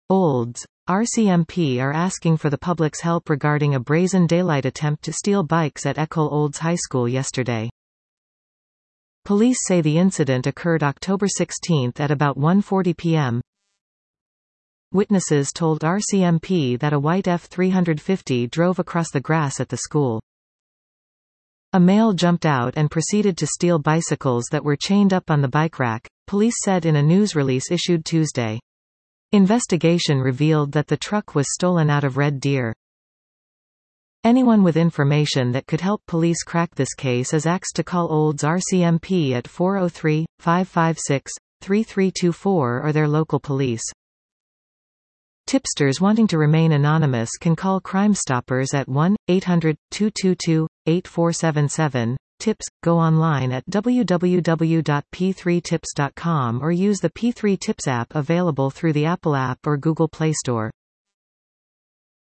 Olds. RCMP are asking for the public's help regarding a brazen daylight attempt to steal bikes at Ecole Olds High School yesterday. Police say the incident occurred October 16 at about 1:40 p.m. Witnesses told RCMP that a white F-350 drove across the grass at the school. A male jumped out and proceeded to steal bicycles that were chained up on the bike rack, police said in a news release issued Tuesday. Investigation revealed that the truck was stolen out of Red Deer. Anyone with information that could help police crack this case is asked to call Olds RCMP at 403-556-3324 or their local police. Tipsters wanting to remain anonymous can call Crime Stoppers at 1-800-222-8477. Tips. Go online at www.p3tips.com or use the P3 Tips app available through the Apple App or Google Play Store.